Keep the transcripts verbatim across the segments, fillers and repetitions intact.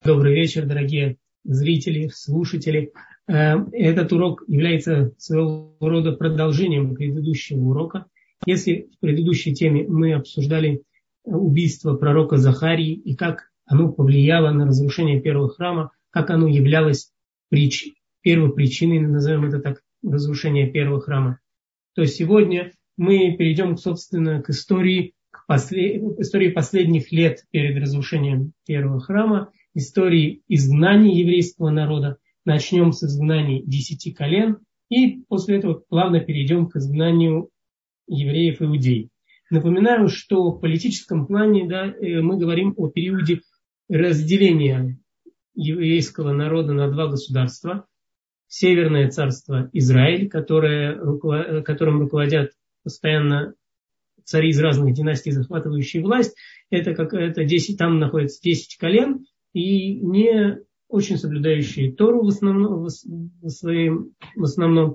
Добрый вечер, дорогие зрители, слушатели. Этот урок является своего рода продолжением предыдущего урока. Если в предыдущей теме мы обсуждали убийство пророка Захарии и как оно повлияло на разрушение первого храма, как оно являлось прич... первой причиной, назовем это так, разрушения первого храма, то сегодня мы перейдем, собственно, к истории, к послед... истории последних лет перед разрушением первого храма, истории изгнания еврейского народа. Начнем с изгнания десяти колен и после этого плавно перейдем к изгнанию евреев иудей. Напоминаю, что в политическом плане да, мы говорим о периоде разделения еврейского народа на два государства. Северное царство Израиль, которое, которым руководят постоянно цари из разных династий, захватывающие власть. Это как это десять, там находится десять колен. И не очень соблюдающие Тору в основном, в своем, в основном.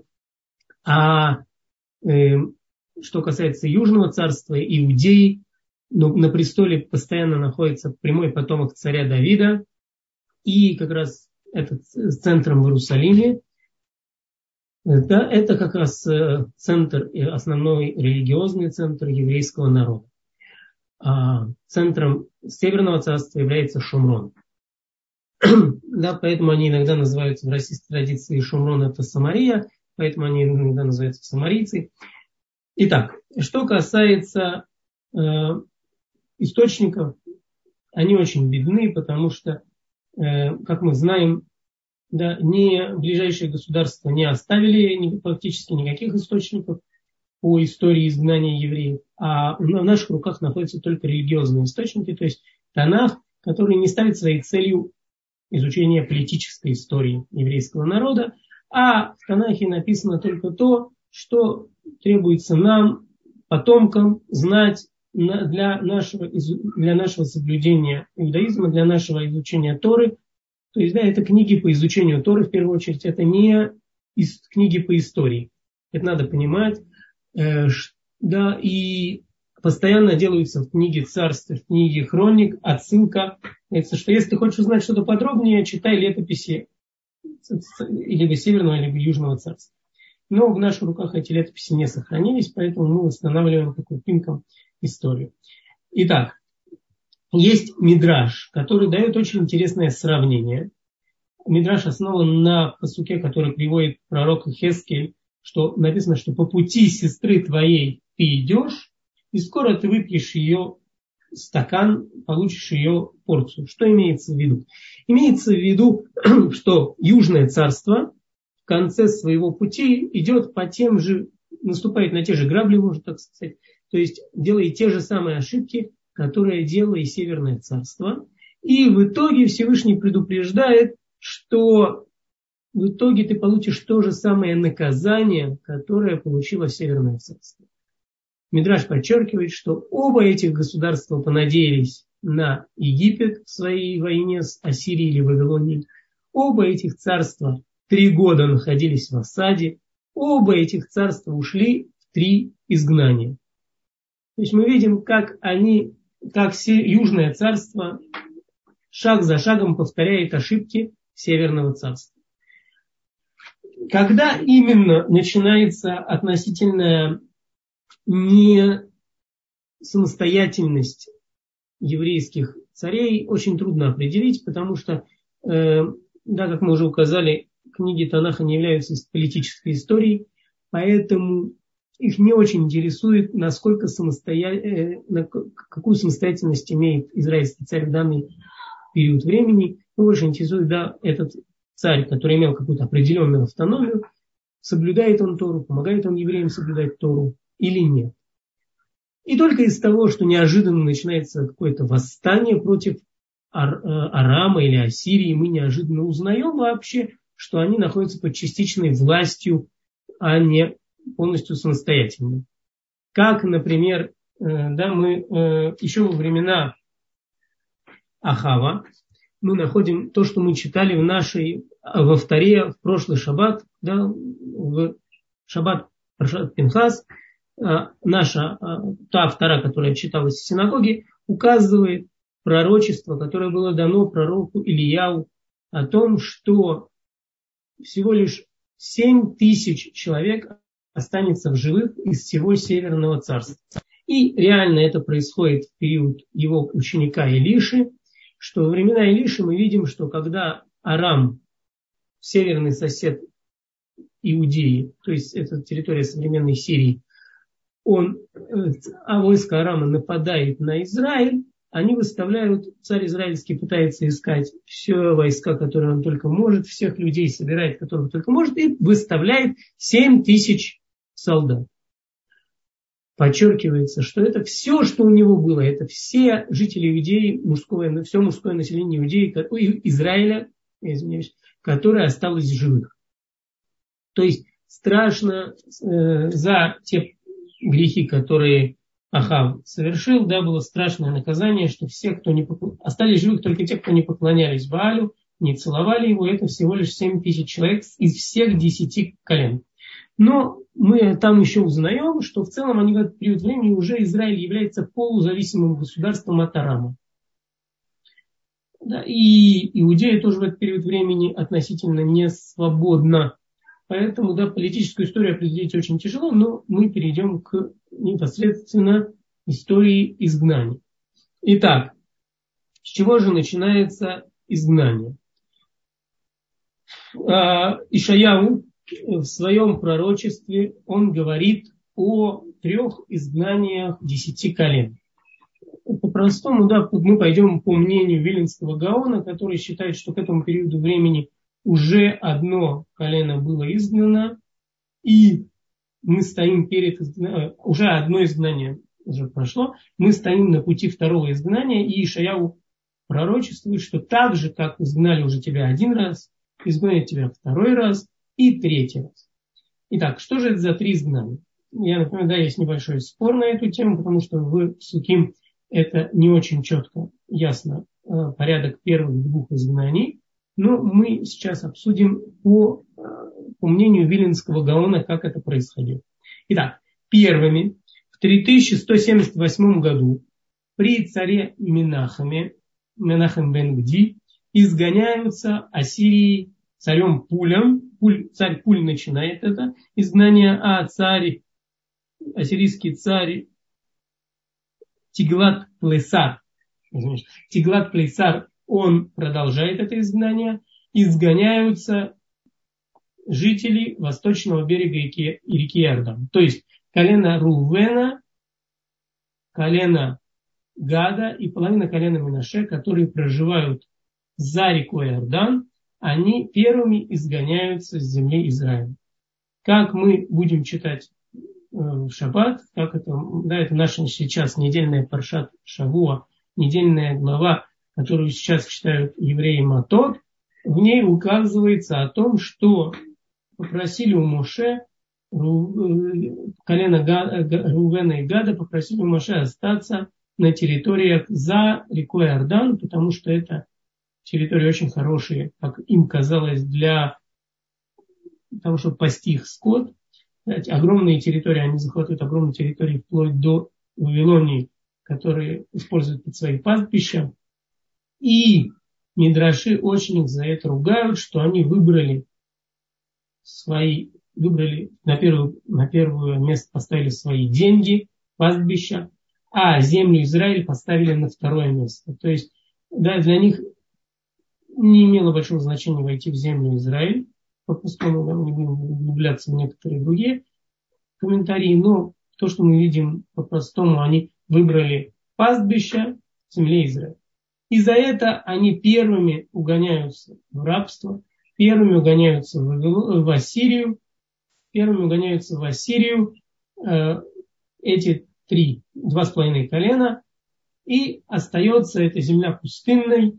А э, что касается Южного царства, Иудеи, ну, на престоле постоянно находится прямой потомок царя Давида, и как раз это центром в Иерусалиме. Да, это как раз центр, основной религиозный центр еврейского народа. А центром Северного царства является Шумрон. Да, поэтому они иногда называются в российской традиции Шумрон это Самария, поэтому они иногда называются самарийцы. Итак, что касается э, источников, они очень бедны, потому что, э, как мы знаем, да, ни ближайшие государства не оставили ни, практически никаких источников по истории изгнания евреев, а в наших руках находятся только религиозные источники, то есть Танах, который не ставит своей целью изучение политической истории еврейского народа, а в Танахе написано только то, что требуется нам, потомкам, знать для нашего, для нашего соблюдения иудаизма, для нашего изучения Торы. То есть, да, это книги по изучению Торы, в первую очередь, это не из, книги по истории. Это надо понимать. Э, да, и постоянно делаются в книге царств, в книге хроник отсылка. Это что если ты хочешь узнать что-то подробнее, читай летописи либо Северного, либо Южного царства. Но в наших руках эти летописи не сохранились, поэтому мы восстанавливаем такую пинком историю. Итак, есть Мидраш, который дает очень интересное сравнение. Мидраш основан на пасуке, который приводит пророк Хескель, что написано, что по пути сестры твоей ты идешь, и скоро ты выпьешь ее стакан, получишь ее порцию. Что имеется в виду? Имеется в виду, что Южное царство в конце своего пути идет по тем же, наступает на те же грабли, можно так сказать, то есть делает те же самые ошибки, которые делало и Северное царство. И в итоге Всевышний предупреждает, что в итоге ты получишь то же самое наказание, которое получило Северное царство. Мидраш подчеркивает, что оба этих государства понадеялись на Египет в своей войне с Ассирией или Вавилонией. Оба этих царства три года находились в осаде. Оба этих царства ушли в три изгнания. То есть мы видим, как они, как Южное царство шаг за шагом повторяет ошибки Северного царства. Когда именно начинается относительная не самостоятельность еврейских царей, очень трудно определить, потому что, э, да, как мы уже указали, книги Танаха не являются политической историей, поэтому их не очень интересует, насколько самостоя... э, на какую самостоятельность имеет израильский царь в данный период времени. Его больше интересует, да, этот царь, который имел какую-то определенную автономию, соблюдает он Тору, помогает он евреям соблюдать Тору или нет. И только из того, что неожиданно начинается какое-то восстание против Ар- Арама или Ассирии, мы неожиданно узнаем вообще, что они находятся под частичной властью, а не полностью самостоятельно. Как, например, да, мы еще во времена Ахава мы находим то, что мы читали в нашей, во вторе, в прошлый шаббат, да, в шаббат Паршат Пинхас, наша, та втора, которая читалась в синагоге, указывает пророчество, которое было дано пророку Илияу о том, что всего лишь семь тысяч человек останется в живых из всего Северного царства. И реально это происходит в период его ученика Илиши, что во времена Илиши мы видим, что когда Арам, северный сосед Иудеи, то есть это территория современной Сирии, он, а войско Арама нападает на Израиль, они выставляют, царь израильский пытается искать все войска, которые он только может, всех людей собирает, которых только может, и выставляет семь тысяч солдат. Подчеркивается, что это все, что у него было, это все жители Иудеи, мужское, все мужское население Иудеи, Израиля, извиняюсь, которое осталось живых. То есть страшно э, за те грехи, которые Ахав совершил, да, было страшное наказание, что все, кто не поклонялись, остались живых только те, кто не поклонялись Баалю, не целовали его, это всего лишь семь тысяч человек из всех десяти колен. Но мы там еще узнаем, что в целом они в этот период времени уже Израиль является полузависимым государством от Арама. Да, и Иудея тоже в этот период времени относительно не свободна. Поэтому, да, политическую историю определить очень тяжело, но мы перейдем к непосредственно истории изгнания. Итак, с чего же начинается изгнание? Ишаяу в своем пророчестве он говорит о трех изгнаниях десяти колен. По-простому, да, мы пойдем по мнению Виленского Гаона, который считает, что к этому периоду времени уже одно колено было изгнано, и мы стоим перед, уже одно изгнание уже прошло, мы стоим на пути второго изгнания, и Ишаяу пророчествует, что так же, как изгнали уже тебя один раз, изгонят тебя второй раз и третий раз. Итак, что же это за три изгнания? Я напоминаю, да, есть небольшой спор на эту тему, потому что в Псуким это не очень четко, ясно, порядок первых двух изгнаний. Но мы сейчас обсудим по, по мнению Виленского Гаона, как это происходило. Итак, первыми в три тысячи сто семьдесят восьмом году при царе Менахеме, Менахем бен Гди, изгоняются Ассирией царем Пулем. Пуль, царь Пуль начинает это изгнание, а царь, ассирийский царь Тиглат-Пилесар, Тиглат-Пилесар, он продолжает это изгнание, изгоняются жители восточного берега реки, реки Иордан. То есть колено Рувена, колено Гада и половина колена Менаше, которые проживают за рекой Иордан, они первыми изгоняются с земли Израиля. Как мы будем читать в шаббат, как это, да, это наша сейчас недельная паршат Шавуа, недельная глава, которую сейчас читают евреи Матот, в ней указывается о том, что попросили у Моше, колено Рувена и Гада попросили у Моше остаться на территориях за рекой Иордан, потому что это территории очень хорошие, как им казалось, для того, чтобы пасти их скот. Знаете, огромные территории, они захватывают огромные территории вплоть до Вавилонии, которые используют под свои пастбища. И мидраши очень их за это ругают, что они выбрали свои, выбрали на первое, на первое место поставили свои деньги, пастбища, а землю Израиля поставили на второе место. То есть, да, для них не имело большого значения войти в землю Израиль. По-простому, да, мы не будем углубляться в некоторые другие комментарии, но то, что мы видим по-простому, они выбрали пастбища в земле Израиля. И за это они первыми угоняются в рабство, первыми угоняются в, в Ассирию, первыми угоняются в Ассирию э, эти три, два с половиной колена, и остается эта земля пустынной.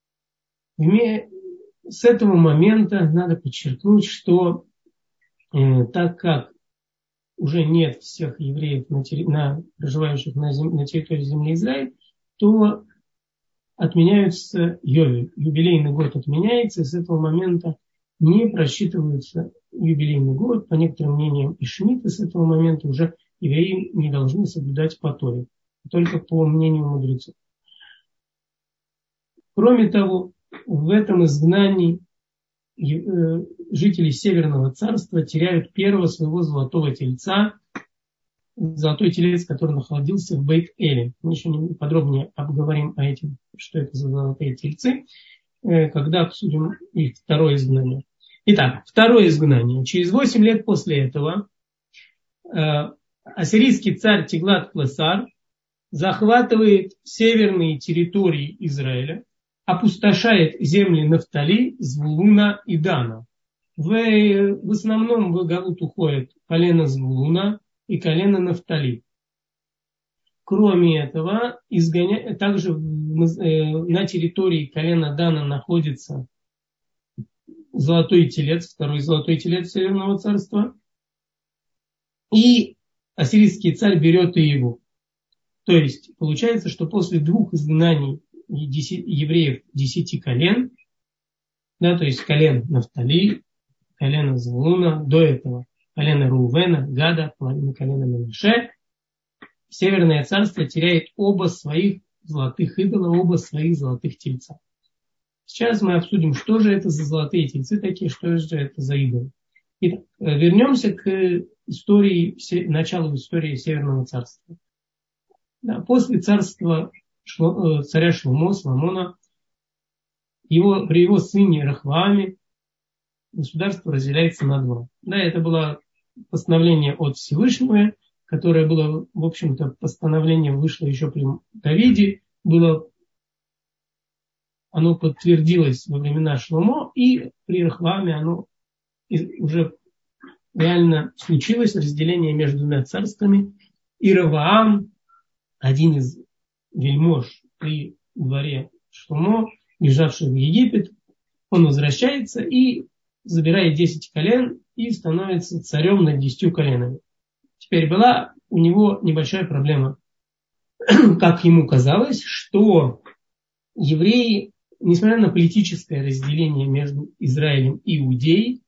С этого момента надо подчеркнуть, что э, так как уже нет всех евреев, на, на, проживающих на, зем, на территории земли Израиля, то отменяются йовель. Юбилейный год отменяется, и с этого момента не просчитывается юбилейный год. По некоторым мнениям и шмиты с этого момента уже евреи не должны соблюдать по Торе, только по мнению мудрецов. Кроме того, в этом изгнании жители Северного царства теряют первого своего золотого тельца, золотой телец, который находился в Бейт-Эле. Мы еще подробнее обговорим о этом, что это за золотые тельцы, когда обсудим их второе изгнание. Итак, второе изгнание. Через восемь лет после этого э, ассирийский царь Тиглат-Пилесар захватывает северные территории Израиля, опустошает земли Нафтали, Звулуна и Дана. В, в основном в Галут уходит колено Звулуна и колено Нафтали. Кроме этого, изгоня... также на территории колена Дана находится золотой телец, второй золотой телец Северного царства. И ассирийский царь берет и его. То есть, получается, что после двух изгнаний евреев десяти колен, да, то есть колен Нафтали, колено Звулуна, до этого колено Рувена, Гада, половина колена Менаше, Северное царство теряет оба своих золотых идола, оба своих золотых тельца. Сейчас мы обсудим, что же это за золотые тельцы такие, что же это за идолы. Итак, вернемся к истории, началу истории Северного царства. Да, после царства Шло, царя Шломо, Соломона, его, при его сыне Рахвааме государство разделяется на два. Да, это было постановление от Всевышнего, которое было, в общем-то, постановление вышло еще при Давиде, было, оно подтвердилось во времена Шломо, и при Рахвааме оно уже реально случилось, разделение между двумя царствами. И Раваам, один из вельмож при дворе Шломо, бежавший в Египет, он возвращается и забирает десять колен и становится царем над десятью коленами. Теперь была у него небольшая проблема. Как ему казалось, что евреи, несмотря на политическое разделение между Израилем и Иудеей,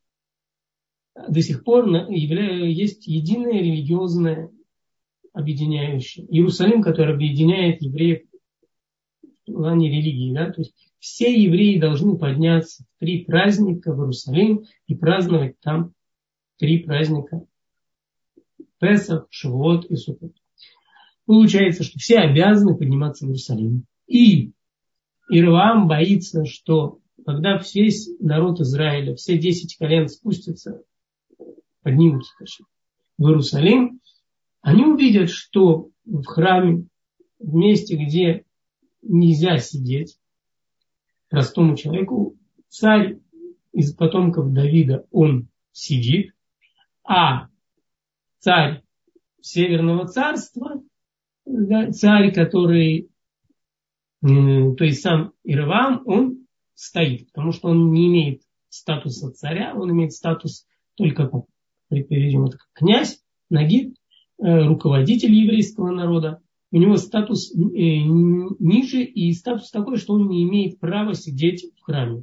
до сих пор есть единое религиозное объединяющее. Иерусалим, который объединяет евреев в плане религии. Да? То есть все евреи должны подняться в три праздника в Иерусалим и праздновать там три праздника. Песах, Шавуот и Суккот. Получается, что все обязаны подниматься в Иерусалим. И Иераваам боится, что когда весь народ Израиля, все десять колен спустятся, поднимутся точнее, в Иерусалим, они увидят, что в храме, в месте, где нельзя сидеть простому человеку, царь из потомков Давида, он сидит, а царь Северного царства, да, царь, который, то есть сам Иераваам, он стоит, потому что он не имеет статуса царя, он имеет статус только, как переведем это, как князь, нагид, руководитель еврейского народа. У него статус ниже и статус такой, что он не имеет права сидеть в храме.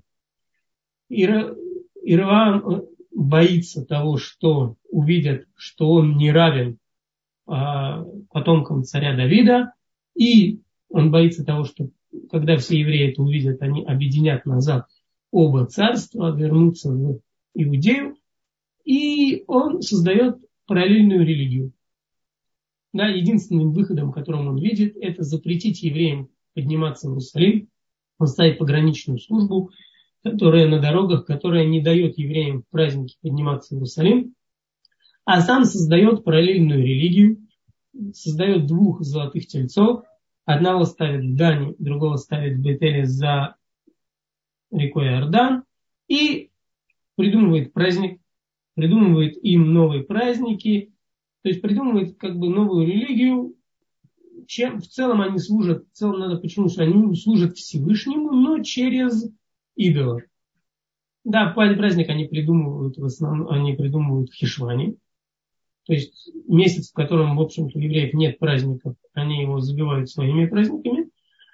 Иераваам боится того, что увидят, что он не равен а, потомкам царя Давида, и он боится того, что когда все евреи это увидят, они объединят назад оба царства, вернутся в Иудею, и он создает параллельную религию. Да, единственным выходом, которым он видит, это запретить евреям подниматься в Иерусалим. Он ставит пограничную службу, которая на дорогах, которая не дает евреям в праздники подниматься в Иерусалим, а сам создает параллельную религию, создает двух золотых тельцов, одного ставит в Дане, другого ставит в Бейт-Эле за рекой Иордан, и придумывает праздник, придумывает им новые праздники, то есть придумывает как бы новую религию, чем в целом они служат, в целом надо почему, что они служат Всевышнему, но через идолов. Да, праздник они придумывают, в основном они придумывают в Хешване, то есть месяц, в котором, в общем-то, у евреев нет праздников, они его забивают своими праздниками.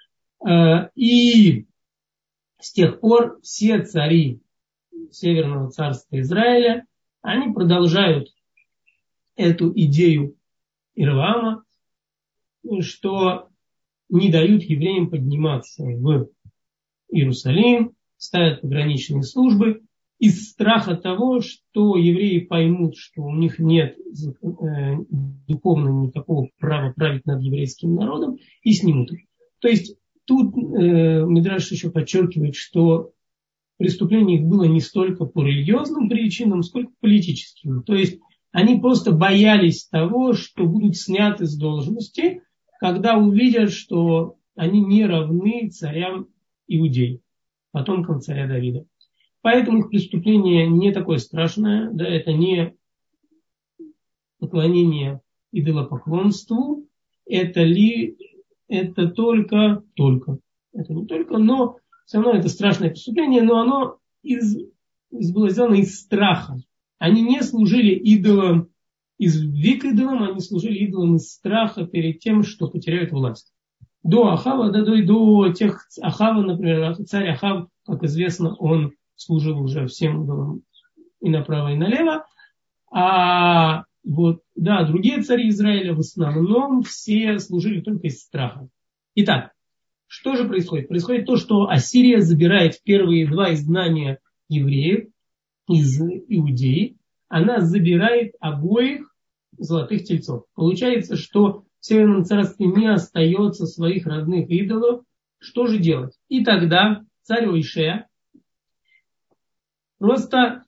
И с тех пор все цари Северного царства Израиля, они продолжают эту идею Иераваама, что не дают евреям подниматься в Иерусалим, ставят пограничные службы из страха того, что евреи поймут, что у них нет э, духовно никакого права править над еврейским народом, и снимут их. То есть тут э, Мидраш еще подчеркивает, что преступление их было не столько по религиозным причинам, сколько политическим. То есть они просто боялись того, что будут сняты с должности, когда увидят, что они не равны царям Иудей, потомкам царя Давида. Поэтому их преступление не такое страшное, да, это не поклонение идолопоклонству, это ли, это только, только, это не только, но все равно это страшное преступление, но оно из, из, было сделано из страха. Они не служили идолам из любви к идолам, они служили идолам из страха перед тем, что потеряют власть. До Ахава, да, до, до тех Ахава, например, царь Ахав, как известно, он служил уже всем идолам и направо, и налево. А вот, да, другие цари Израиля в основном все служили только из страха. Итак, что же происходит? Происходит то, что Ассирия забирает первые два изгнания евреев из Иудеи. Она забирает обоих золотых тельцов. Получается, что в Северном царстве не остается своих родных идолов. Что же делать? И тогда царь Ойшея просто,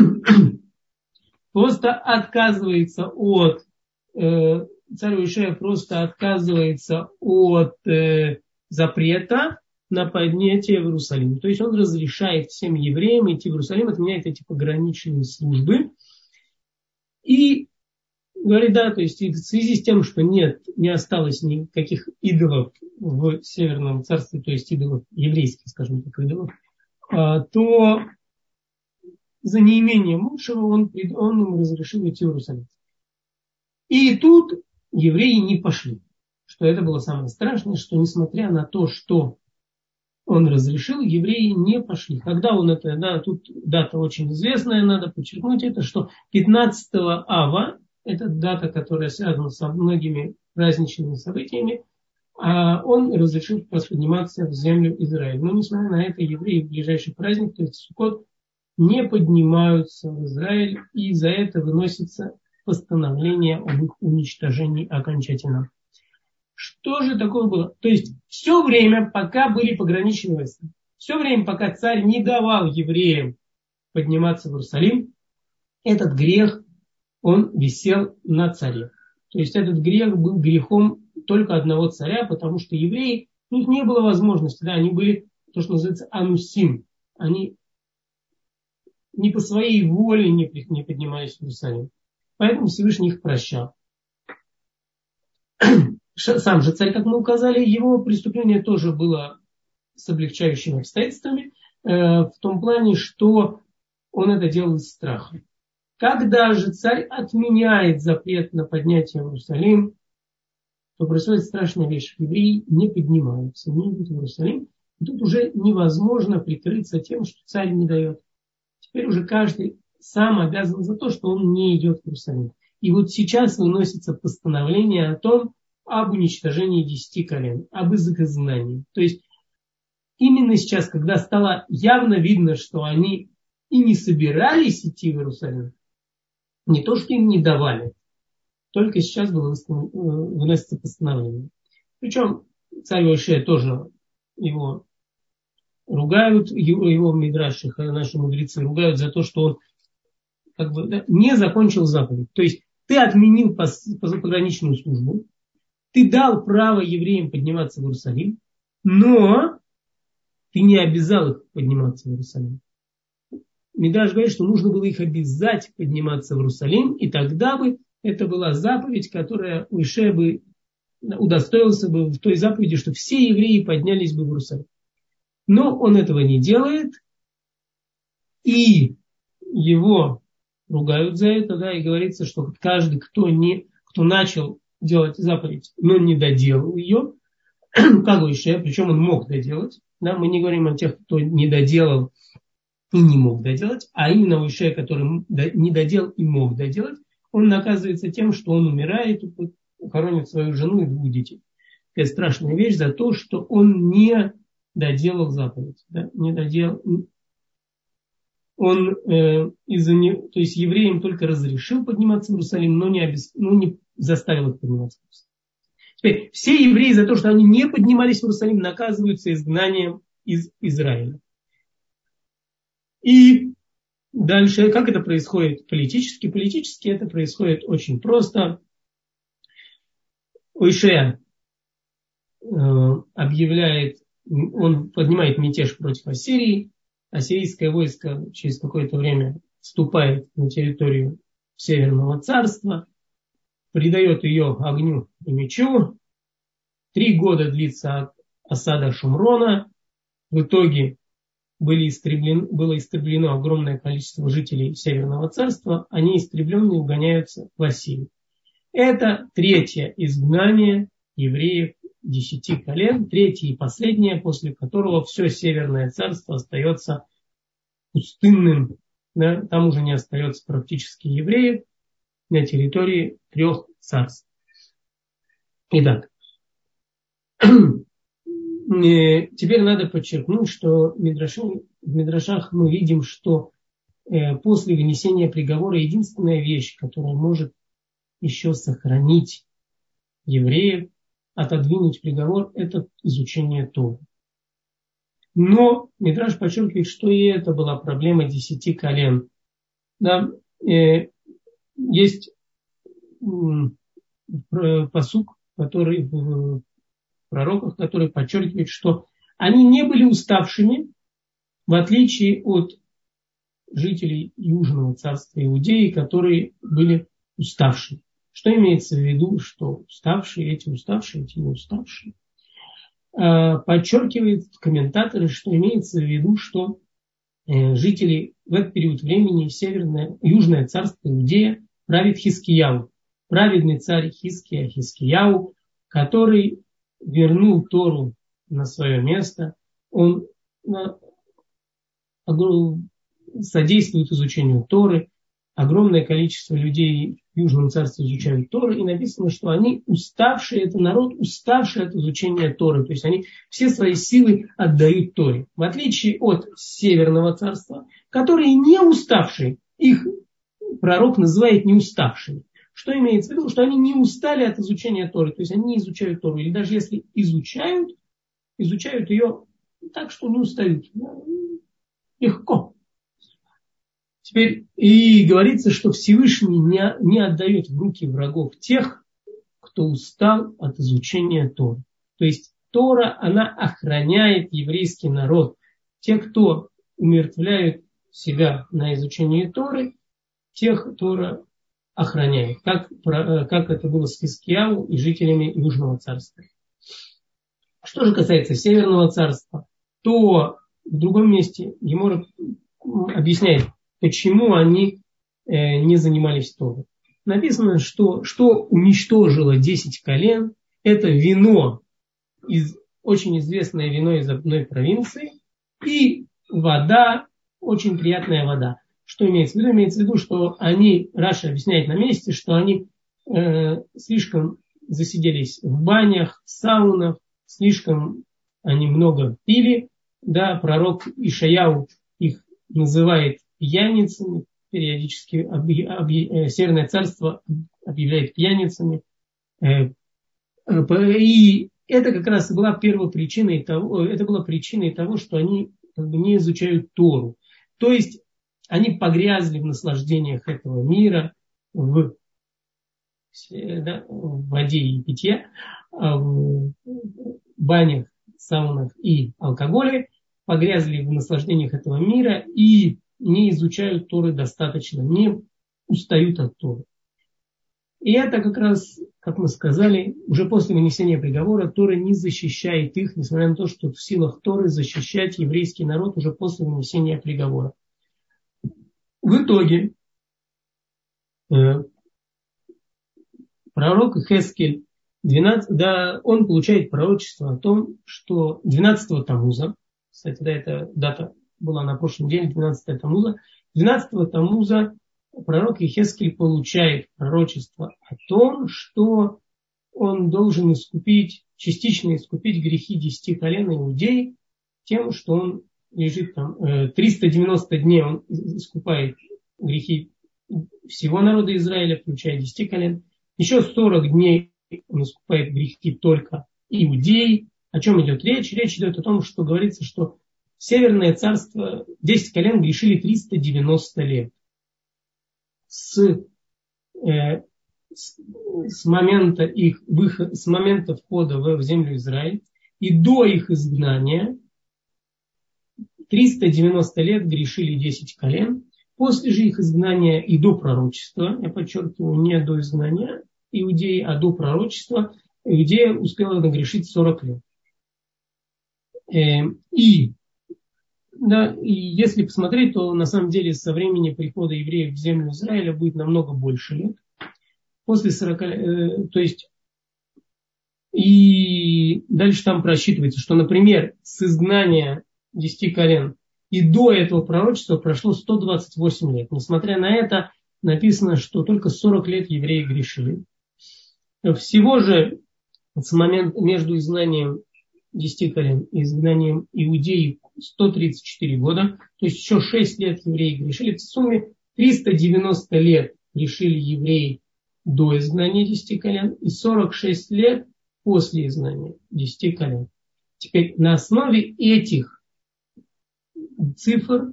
просто отказывается от, э, царь Ойшея просто отказывается от э, запрета на поднятие в Иерусалим. То есть он разрешает всем евреям идти в Иерусалим, отменяет эти пограничные службы. И говорит, да, то есть в связи с тем, что нет, не осталось никаких идолов в Северном царстве, то есть идолов еврейских, скажем так, идолов, то за неимением лучшего он, он им разрешил идти в Иерусалим. И тут евреи не пошли. Что это было самое страшное, что несмотря на то, что он разрешил, евреи не пошли. Когда он это, да, тут дата очень известная, надо подчеркнуть это, что пятнадцатого ава, это дата, которая связана со многими праздничными событиями, он разрешил подниматься в землю Израиля. Но несмотря на это, евреи в ближайший праздник, то есть Суккот, не поднимаются в Израиль, и за это выносится постановление об их уничтожении окончательно. Что же такое было? То есть все время, пока были пограничные войска, все время, пока царь не давал евреям подниматься в Иерусалим, этот грех, он висел на царе. То есть этот грех был грехом только одного царя, потому что евреи, у них не было возможности, да, они были то, что называется анусим, они не по своей воле не, не поднимались в Иерусалим. Поэтому Всевышний их прощал. Сам же царь, как мы указали, его преступление тоже было с облегчающими обстоятельствами, э, в том плане, что он это делал из страха. Когда же царь отменяет запрет на поднятие в Иерусалим, то происходит страшная вещь. Евреи не поднимаются, не идут в Иерусалим. И тут уже невозможно прикрыться тем, что царь не дает. Теперь уже каждый сам обязан за то, что он не идет в Иерусалим. И вот сейчас выносится постановление о том, об уничтожении десяти колен, об изгнании. То есть именно сейчас, когда стало явно видно, что они и не собирались идти в Иерусалим, не то, что им не давали, только сейчас было выносится постановление. Причем царь Ойшея тоже его ругают, его, его мидраши, наши мудрецы ругают за то, что он как бы, да, не закончил заповедь. То есть ты отменил пограничную службу, ты дал право евреям подниматься в Иерусалим, но ты не обязал их подниматься в Иерусалим. Мидраш говорит, что нужно было их обязать подниматься в Иерусалим, и тогда бы это была заповедь, которая Ойшея бы удостоился бы в той заповеди, что все евреи поднялись бы в Иерусалим. Но он этого не делает, и его ругают за это, да, и говорится, что каждый, кто, не, кто начал делать заповедь, но не доделал ее, как Ойшея, причем он мог доделать, да, мы не говорим о тех, кто не доделал и не мог доделать, а именно Ойшея, который не доделал и мог доделать, он наказывается тем, что он умирает, хоронит свою жену и двух детей. Это страшная вещь за то, что он не доделал заповедь. Да? Не доделал. Он э, из-за него, то есть евреям только разрешил подниматься в Иерусалим, но не, обес... но не заставил их подниматься в Иерусалим. Теперь, все евреи за то, что они не поднимались в Иерусалим, наказываются изгнанием из Израиля. И дальше, как это происходит политически? Политически это происходит очень просто. Ойшея э, объявляет, он поднимает мятеж против Ассирии. Ассирийское войско через какое-то время вступает на территорию Северного царства, придает ее огню и мечу. Три года длится осада Шумрона. В итоге были истреблен, было истреблено огромное количество жителей Северного царства. Они истребленные угоняются в Ассирию. Это третье изгнание евреев десяти колен, третье и последнее, после которого все Северное царство остается пустынным. Да? Там уже не остается практически евреев на территории трех царств. Итак, теперь надо подчеркнуть, что в Мидрашах мы видим, что после вынесения приговора единственная вещь, которая может еще сохранить евреев, отодвинуть приговор, это изучение Торы. Но Мидраш подчеркивает, что и это была проблема десяти колен. Да, э, есть э, пасук, который в пророках, который подчеркивает, что они не были уставшими, в отличие от жителей Южного царства Иудеи, которые были уставшими. Что имеется в виду, что уставшие, эти уставшие, эти не уставшие? Подчеркивают комментаторы, что имеется в виду, что жители в этот период времени Северное, Южное царство Иудея правит Хискияу, праведный царь Хиския, Хискияу, который вернул Тору на свое место. Он содействует изучению Торы. Огромное количество людей в Южном царстве изучают Тору, и написано, что они уставшие, это народ, уставший от изучения Торы. То есть они все свои силы отдают Торе. В отличие от Северного царства, которые не уставшие, их пророк называет неуставшими. Что имеется в виду? Что они не устали от изучения Торы. То есть они не изучают Тору. Или даже если изучают, изучают ее так, что не устают. Легко. Теперь и говорится, что Всевышний не, не отдает в руки врагов тех, кто устал от изучения Торы. То есть Тора, она охраняет еврейский народ. Те, кто умертвляют себя на изучении Торы, тех Тора охраняет. Как, как это было с Хискияу и жителями Южного царства. Что же касается Северного царства, то в другом месте Гемора объясняет, почему они э, не занимались Торой. Написано, что, что уничтожило десять колен, это вино, из, очень известное вино из одной провинции, и вода, очень приятная вода. Что имеется в виду? Имеется в виду, что они, Раша объясняет на месте, что они э, слишком засиделись в банях, в саунах, слишком они много пили. Да, пророк Ишаяу их называет пьяницами, периодически объ... Объ... Северное царство объявляет пьяницами. И это как раз была первопричиной того, это была причиной того, что они как бы не изучают Тору. То есть они погрязли в наслаждениях этого мира, в, да, в воде и питье, в банях, саунах и алкоголе, погрязли в наслаждениях этого мира и не изучают Торы достаточно, не устают от Торы. И это как раз, как мы сказали, уже после вынесения приговора Тора не защищает их, несмотря на то, что в силах Торы защищать еврейский народ уже после вынесения приговора. В итоге э, пророк Хескель, двенадцать, да, он получает пророчество о том, что двенадцатого Тамуза, кстати, да, эта дата была на прошлом деле, двенадцатого Тамуза, двенадцатого Тамуза пророк Йехескель получает пророчество о том, что он должен искупить, частично искупить грехи десяти колен Иудеи тем, что он лежит там триста девяносто дней, он искупает грехи всего народа Израиля, включая десяти колен. Еще сорок дней он искупает грехи только иудеи. О чем идет речь? Речь идет о том, что говорится, что Северное царство, десять колен грешили триста девяносто лет. С, э, с, с момента их выхода, с момента входа в, в землю Израиль и до их изгнания триста девяносто лет грешили десять колен. После же их изгнания и до пророчества, я подчеркиваю, не до изгнания иудеи, а до пророчества, Иудея успела нагрешить сорок лет. Э, и, да, и если посмотреть, то на самом деле со времени прихода евреев в землю Израиля будет намного больше лет. После сорока лет, э, то есть, и дальше там просчитывается, что, например, с изгнания десяти колен и до этого пророчества прошло сто двадцать восемь лет. Несмотря на это, написано, что только сорок лет евреи грешили. Всего же с момента между изгнанием десяти колен и изгнанием иудеи сто тридцать четыре года, то есть еще шесть лет евреи грешили. В сумме триста девяносто лет грешили евреи до изгнания десяти колен и сорок шесть лет после изгнания десяти колен. Теперь на основе этих цифр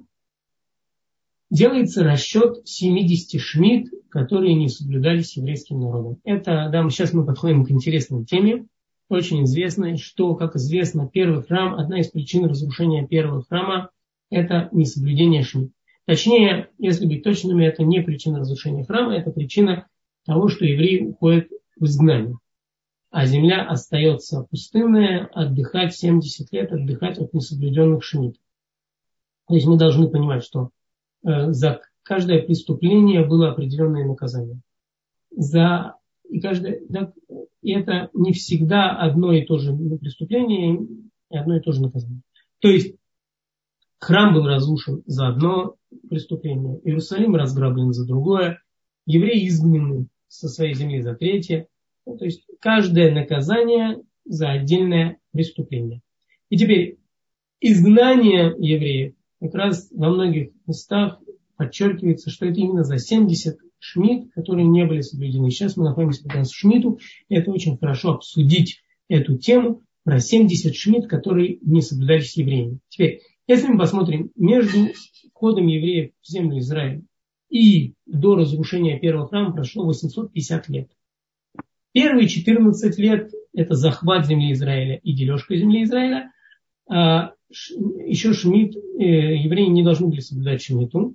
делается расчет семидесяти шмит, которые не соблюдались еврейским народом. Это, да, сейчас мы подходим к интересной теме, очень известной, что, как известно, первый храм, одна из причин разрушения первого храма – это несоблюдение шмит. Точнее, если быть точными, это не причина разрушения храма, это причина того, что евреи уходят в изгнание. А земля остается пустынная, отдыхать семьдесят лет, отдыхать от несоблюденных шмит. То есть мы должны понимать, что э, за каждое преступление было определенное наказание. За, и, каждое, да, и это не всегда одно и то же преступление и одно и то же наказание. То есть храм был разрушен за одно преступление, Иерусалим разграблен за другое, евреи изгнаны со своей земли за третье. Ну, то есть каждое наказание за отдельное преступление. И теперь изгнание евреев как раз во многих местах подчеркивается, что это именно за семьдесят шмит, которые не были соблюдены. Сейчас мы находимся как раз в шмиту. И это очень хорошо обсудить эту тему про семьдесят шмит, которые не соблюдались евреями. Теперь, если мы посмотрим между входом евреев в землю Израиля и до разрушения первого храма прошло восемьсот пятьдесят лет. Первые четырнадцать лет это захват земли Израиля и дележка земли Израиля. А еще шмит, э, евреи не должны были соблюдать шмиту.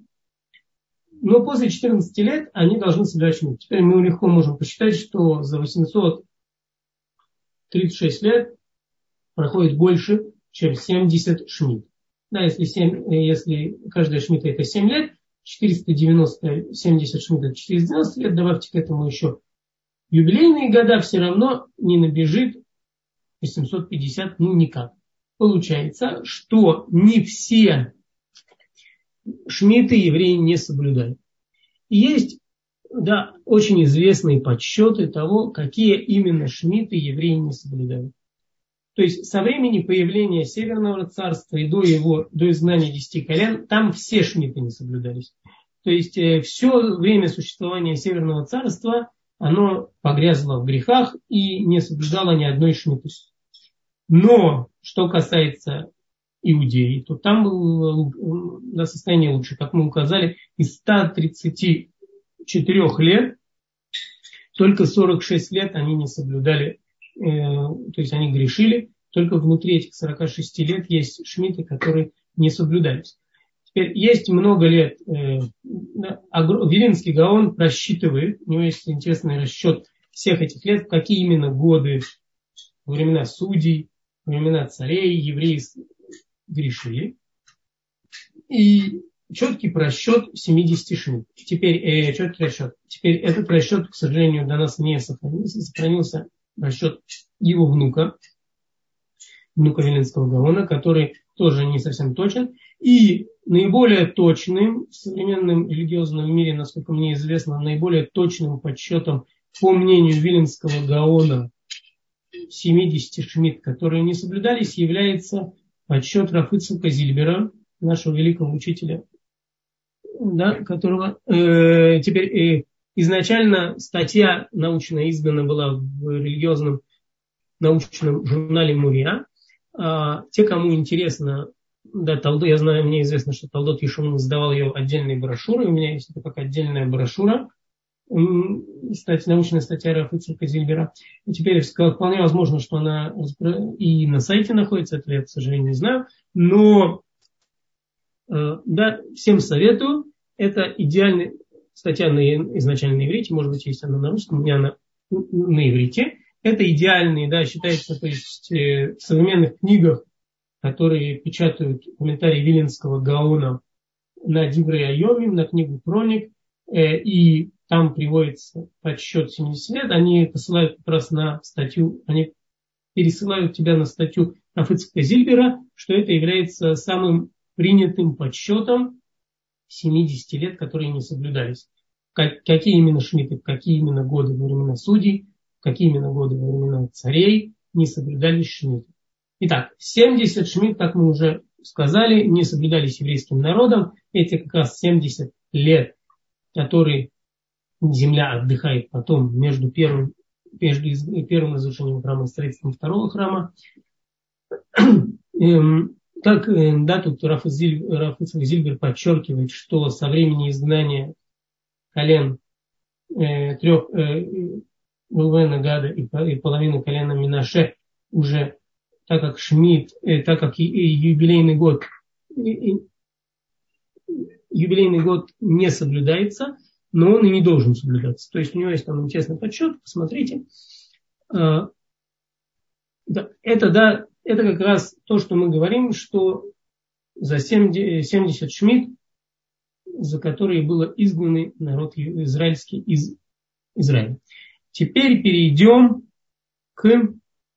Но после четырнадцати лет они должны соблюдать шмит. Теперь мы легко можем посчитать, что за восемьсот тридцать шесть лет проходит больше, чем семьдесят шмит. Да, если, семь, если каждая шмита это семь лет, четыреста девяносто, семьдесят шмит это четыреста девяносто лет, добавьте к этому еще юбилейные года, все равно не набежит восемьсот пятьдесят, ну никак. Получается, что не все шмиты евреи не соблюдают. И есть, да, очень известные подсчеты того, какие именно шмиты евреи не соблюдают. То есть со времени появления Северного царства и до его, до изгнания десяти колен, там все шмиты не соблюдались. То есть э, все время существования Северного царства оно погрязло в грехах и не соблюдало ни одной шмиты. Но, что касается иудеи, то там было на состояние лучше. Как мы указали, из ста тридцати четырёх лет только сорок шесть лет они не соблюдали, э, то есть они грешили. Только внутри этих сорока шести лет есть шмиты, которые не соблюдались. Теперь есть много лет, э, Вилинский Гаон просчитывает, у него есть интересный расчет всех этих лет, в какие именно годы, во времена судей, во времена царей, евреи грешили. И четкий просчет семидесяти шмит. Теперь э, четкий расчет. Теперь этот расчет, к сожалению, до нас не сохранился. Сохранился расчет его внука, внука Вилинского Гаона, который тоже не совсем точен. И наиболее точным в современном религиозном мире, насколько мне известно, наиболее точным подсчетом, по мнению Вилинского Гаона, семидесяти шмит, которые не соблюдались, является подсчет Рав Ицхака Зильбера, нашего великого учителя, да, которого э, теперь э, изначально статья научная издана была в религиозном научном журнале Мурия. А те, кому интересно, да, Талдот, я знаю, мне известно, что Талдот Ешун издавал ее отдельной брошюрой, у меня есть это как отдельная брошюра, кстати, научная статья Рав Ицхака Зильбера. И теперь вполне возможно, что она и на сайте находится, это я, к сожалению, не знаю, но да, всем советую. Это идеальная статья на, изначально на иврите, может быть, есть она на русском, у меня она на иврите. Это идеальный, да, считается, то есть в современных книгах, которые печатают комментарии Виленского Гаона на Диврей Айомим, на книгу Хроник, э, и там приводится подсчет семидесяти лет, они посылают как раз на статью, они пересылают тебя на статью Рав Ицхака Зильбера, что это является самым принятым подсчетом семидесяти лет, которые не соблюдались. Как, какие именно шмиты, какие именно годы во времена судей, какие именно годы во времена царей не соблюдались шмиты. Итак, семьдесят шмит, как мы уже сказали, не соблюдались еврейским народом. Эти как раз семьдесят лет, которые земля отдыхает потом между первым, между первым разрушением храма и строительством второго храма. Как да, тут Рав Ицхак Зильбер подчеркивает, что со времени изгнания колен э, трех э, Рувена, Гада и, и половины колена Минаше уже, так как Шмит, э, так как и, и юбилейный год и, и, юбилейный год не соблюдается, но он и не должен соблюдаться. То есть у него есть там интересный подсчет, посмотрите. Э, да, это, да, это как раз то, что мы говорим, что за семьдесят шмит, за которые был изгнанный народ израильский из Израиля. Теперь перейдем к,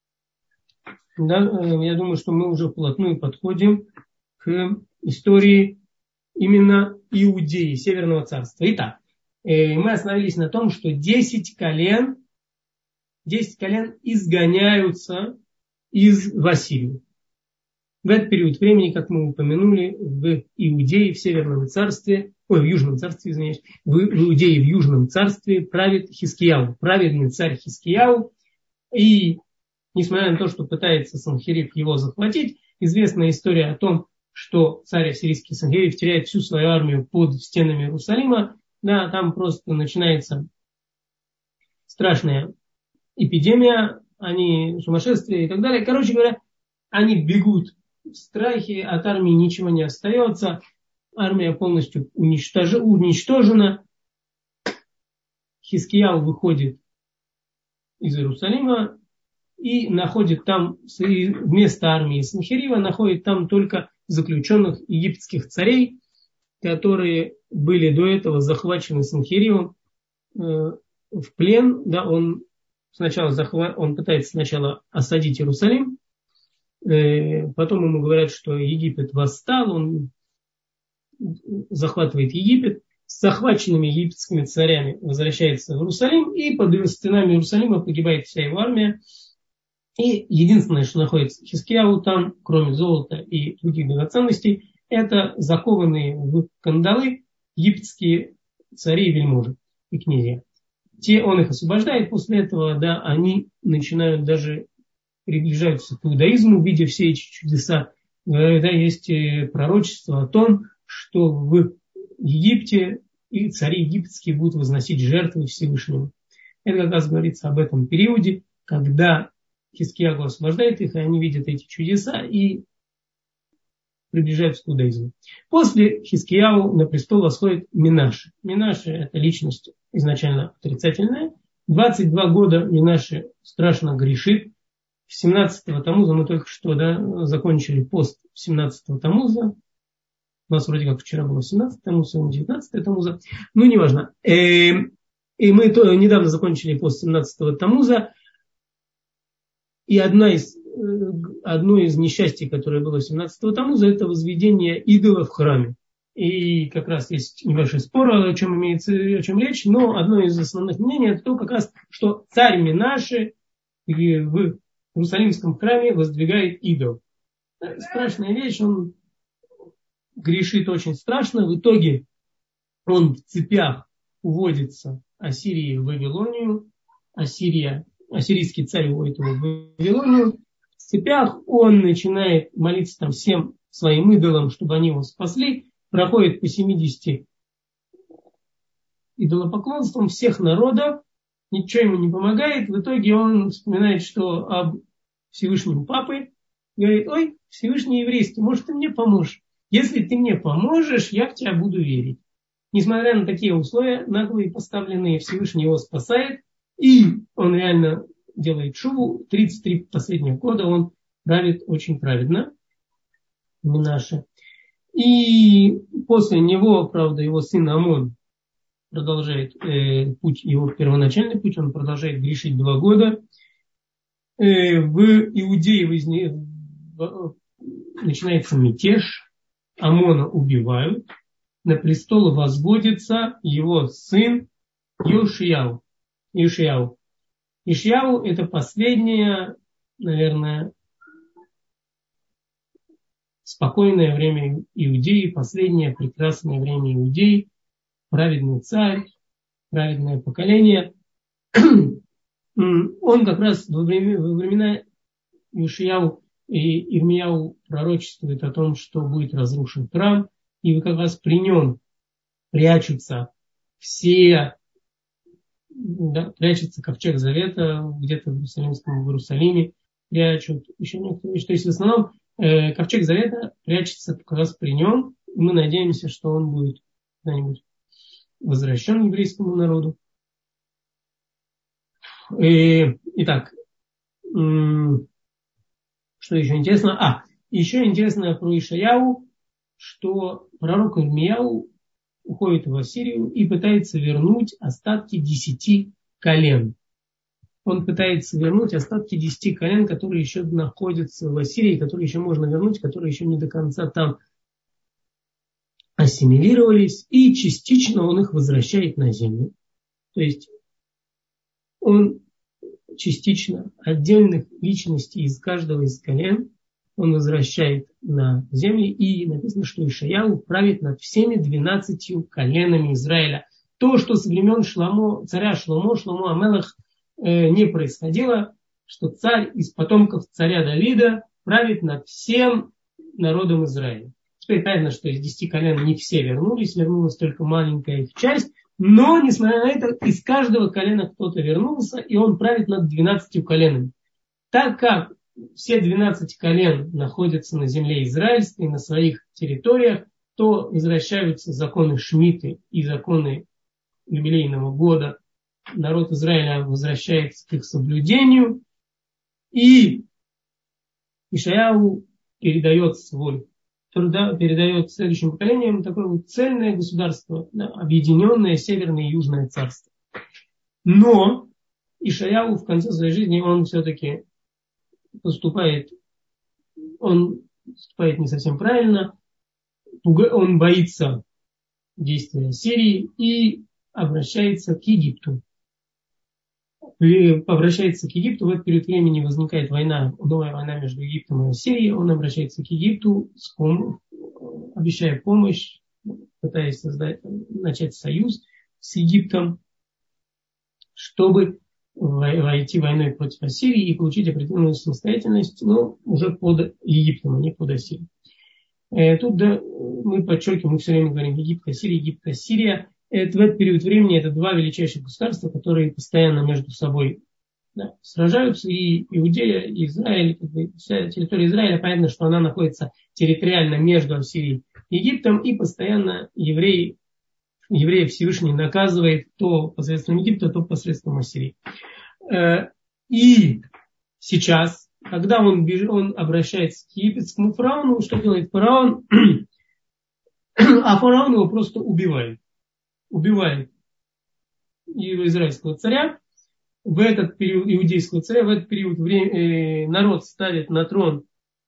да, я думаю, что мы уже вплотную подходим к истории именно Иудеи, Северного царства. Итак, мы остановились на том, что десять колен, десять колен изгоняются из в Ассирию. В этот период времени, как мы упомянули, в Иудее, в Северном царстве, ой, в Южном царстве, извиняюсь, в, в Иудее, в Южном царстве правит Хискияу, праведный царь Хискияу. И, несмотря на то, что пытается Санхериб его захватить, известная история о том, что царь ассирийский Санхериб теряет всю свою армию под стенами Иерусалима. Да, там просто начинается страшная эпидемия, они сумасшествие и так далее. Короче говоря, они бегут в страхе, от армии ничего не остается, армия полностью уничтож... уничтожена. Хискияу выходит из Иерусалима и находит там, вместо армии Санхериба, находит там только заключенных египетских царей, которые были до этого захвачены Санхерибом э, в плен. Да, он, сначала захва... он пытается сначала осадить Иерусалим, э, потом ему говорят, что Египет восстал, он захватывает Египет, с захваченными египетскими царями возвращается в Иерусалим, и под стенами Иерусалима погибает вся его армия. И единственное, что находится Хискияу там, кроме золота и других драгоценностей, это закованные в кандалы египетские цари и вельможи и князья. Те, он их освобождает, после этого, да, они начинают даже приближаются к иудаизму, видя все эти чудеса. Да, есть пророчество о том, что в Египте и цари египетские будут возносить жертвы Всевышнему. Это как раз говорится об этом периоде, когда Хискияу освобождает их, и они видят эти чудеса и приближаются к иудаизму. После Хискияу на престол восходит Менаше. Менаше – это личность изначально отрицательная. двадцать два года Менаше страшно грешит. семнадцатого Тамуза, мы только что, да, закончили пост семнадцатого Тамуза. У нас вроде как вчера было семнадцатое Тамуза, сегодня девятнадцатое Тамуза. Ну, неважно. И мы недавно закончили пост семнадцатого Тамуза. И одна из, одно из несчастий, которое было семнадцатого Тамуза, это возведение идола в храме. И как раз есть небольшой спор, о чем имеется, о чем речь, но одно из основных мнений это то, как раз, что царь Менаше в Иерусалимском храме воздвигает идол. Страшная вещь, он грешит очень страшно. В итоге он в цепях уводится Ассирией в Вавилонию. Ассирия, ассирийский царь уводит его в Вавилонию. В цепях он начинает молиться там всем своим идолам, чтобы они его спасли. Проходит по семидесяти идолопоклонствам всех народов. Ничего ему не помогает. В итоге он вспоминает, что об Всевышнем Папы. Говорит: ой, Всевышний еврейский, может, ты мне поможешь? Если ты мне поможешь, я в тебя буду верить. Несмотря на такие условия, наглые поставленные, Всевышний его спасает. И он реально делает шуву. тридцать три последних года он правит очень праведно. Менаше. И после него, правда, его сын Амон продолжает э, путь, его первоначальный путь, он продолжает грешить два года. Э, в Иудее возне, в, начинается мятеж, Амона убивают, на престол возводится его сын Йошияу. Йошияу. Йошияу – это последнее, наверное, спокойное время Иудеи, последнее прекрасное время Иудеи, праведный царь, праведное поколение. Он как раз во времена Йошияу и Ирмияу пророчествует о том, что будет разрушен храм, и как раз при нем прячутся все, да, прячется ковчег Завета, где-то в Иерусалимском, в Иерусалиме прячут, еще некоторые вещи. То есть в основном э, ковчег Завета прячется как раз при нем, и мы надеемся, что он будет когда-нибудь возвращен еврейскому народу. И, итак, м- что еще интересно? А, еще интересно про Ишаяу, что пророк Ирмияу уходит в Ассирию и пытается вернуть остатки десяти колен. Он пытается вернуть остатки десяти колен, которые еще находятся в Ассирии, которые еще можно вернуть, которые еще не до конца там ассимилировались, и частично он их возвращает на землю. То есть он частично отдельных личностей из каждого из колен он возвращает на землю, и написано, что Ишаяу правит над всеми двенадцатью коленами Израиля. То, что с времен Шломо, царя Шломо, Шломо Амелах э, не происходило, что царь из потомков царя Давида правит над всем народом Израиля. Теперь понятно, что из десяти колен не все вернулись, вернулась только маленькая их часть, но, несмотря на это, из каждого колена кто-то вернулся, и он правит над двенадцатью коленами. Так как все двенадцать колен находятся на земле израильской, на своих территориях, то возвращаются законы Шмиты и законы юбилейного года. Народ Израиля возвращается к их соблюдению, и Ишаяу передает свой, передает следующим поколениям такое вот цельное государство, да, объединенное Северное и Южное царство. Но Ишаяу в конце своей жизни, он все-таки поступает, он поступает не совсем правильно, он боится действия Сирии и обращается к Египту. Обращается к Египту, в этот период времени возникает война, новая война между Египтом и Сирией, он обращается к Египту, с пом- обещая помощь, пытаясь создать, начать союз с Египтом, чтобы войти войной против Ассирии и получить определенную самостоятельность, но уже под Египтом, а не под Ассирией. Тут да, мы подчеркиваем, мы все время говорим Египет, Ассирия, Египет, Ассирия. Это, в этот период времени это два величайших государства, которые постоянно между собой, да, сражаются. И Иудея, и Израиль, вся территория Израиля, понятно, что она находится территориально между Ассирией и Египтом, и постоянно евреи, евреев Всевышний наказывает то посредством Египта, то посредством Ассирии. И сейчас, когда он, бежит, он обращается к египетскому фараону, что делает фараон? А фараон его просто убивает. Убивает израильского царя. В этот период, иудейского царя, в этот период время, э, народ ставит на трон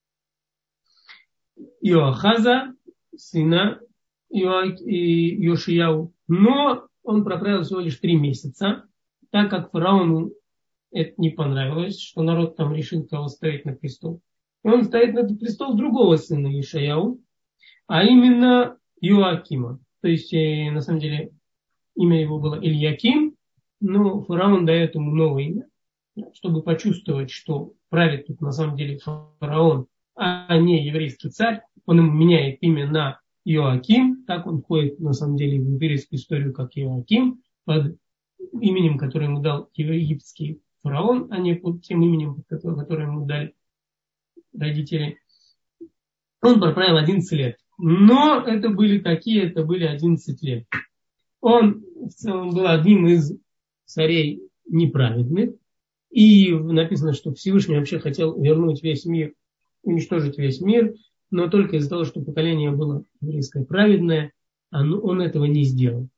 Иоахаза, сына Йошияу. Но он проправил всего лишь три месяца, так как фараону это не понравилось, что народ там решил кого ставить на престол. И он ставит на этот престол другого сына Ишаяу, а именно Иоакима. То есть, э, на самом деле, имя его было Ильяким, но фараон дает ему новое имя, чтобы почувствовать, что правит тут на самом деле фараон, а не еврейский царь. Он ему меняет имя на Иоаким, так он входит на самом деле в еврейскую историю как Иоаким, под именем, которое ему дал египетский фараон, а не под тем именем, которое ему дали родители. Он проправил одиннадцать лет. Но это были какие? Это были одиннадцать лет. Он в целом был одним из царей неправедных. И написано, что Всевышний вообще хотел вернуть весь мир, уничтожить весь мир, но только из-за того, что поколение было еврейское праведное, он этого не сделал.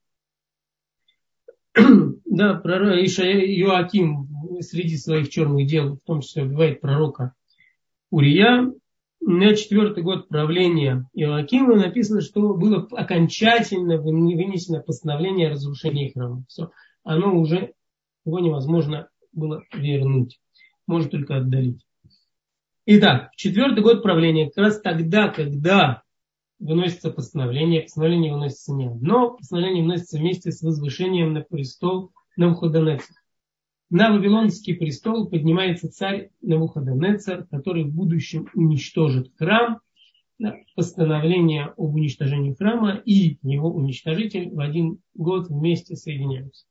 Да, пророк Иоаким среди своих черных дел, в том числе убивает пророка Урия. На четвертый год правления Иоакима написано, что было окончательно вынесено постановление о разрушении храма. Все, оно уже, его невозможно было вернуть, может только отдалить. Итак, четвертый год правления, как раз тогда, когда выносится постановление, постановление выносится не одно, постановление выносится вместе с возвышением на престол Навуходоносора. На Вавилонский престол поднимается царь Навуходоносор, который в будущем уничтожит храм. Постановление об уничтожении храма и его уничтожитель в один год вместе соединяются.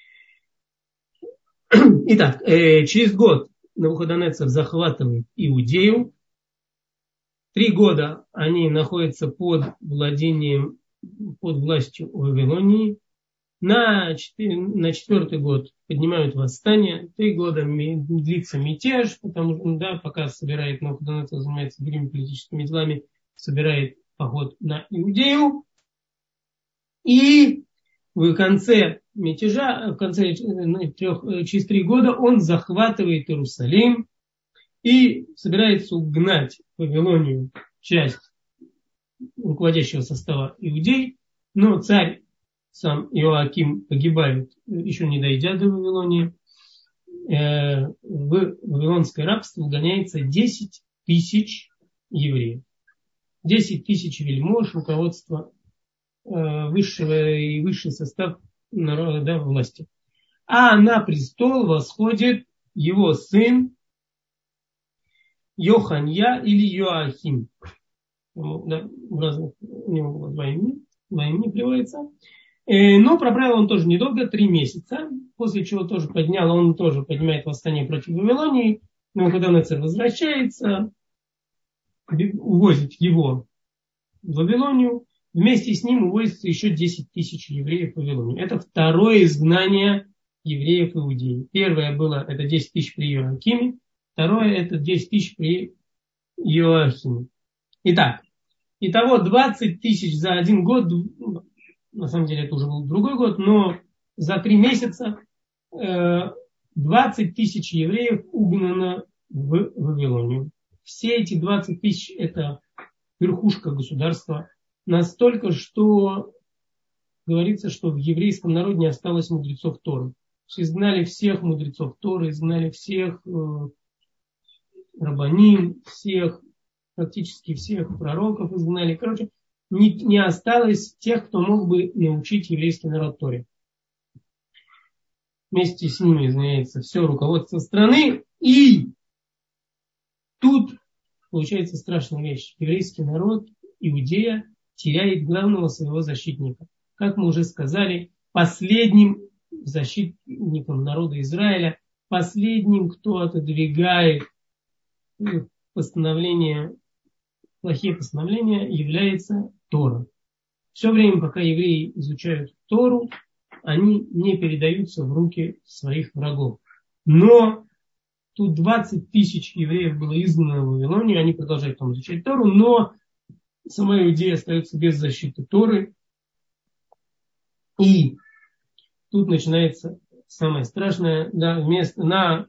Итак, э, через год Навуходоносор захватывает Иудею. Три года они находятся под владением, под властью Вавилонии. На, четыре, на четвертый год поднимают восстание. Три года длится мятеж, потому что, да, пока собирает Навуходоносор, занимается другими политическими делами, собирает поход на Иудею. И в конце мятежа, в конце трех, через три года он захватывает Иерусалим и собирается угнать в Вавилонию часть руководящего состава иудей, но царь сам Иоаким погибает, еще не дойдя до Вавилонии. В вавилонское рабство угоняется десять тысяч евреев. десять тысяч вельмож, руководство высшего и высший состав народа, да, власти. А на престол восходит его сын Йоханья или Йоахим. Да, в разных, у него было два имени, два имени приводится. Но проправил он тоже недолго, три месяца, после чего тоже поднял, он тоже поднимает восстание против Вавилонии. Но когда Навуходоносор возвращается, увозит его в Вавилонию, вместе с ним увозится еще десять тысяч евреев в Вавилонию. Это второе изгнание евреев в Иудеи. Первое было, это десять тысяч при Иоакиме, второе это десять тысяч при Иоахиме. Итак, итого двадцать тысяч за один год, на самом деле это уже был другой год, но за три месяца двадцать тысяч евреев угнано в Вавилонию. Все эти двадцать тысяч это верхушка государства. Настолько, что говорится, что в еврейском народе не осталось мудрецов Торы. Изгнали всех мудрецов Торы, изгнали всех э, рабаним, всех, практически всех пророков изгнали. Короче, не, не осталось тех, кто мог бы научить еврейский народ Торе. Вместе с ними изгоняется все руководство страны. И тут получается страшная вещь. Еврейский народ, Иудея, теряет главного своего защитника. Как мы уже сказали, последним защитником народа Израиля, последним, кто отодвигает постановления, плохие постановления, является Тора. Все время, пока евреи изучают Тору, они не передаются в руки своих врагов. Но тут двадцать тысяч евреев было изгнано в Вавилонию, они продолжают там изучать Тору, но сама Иудея остается без защиты Торы. И тут начинается самое страшное. Да, вместо, на,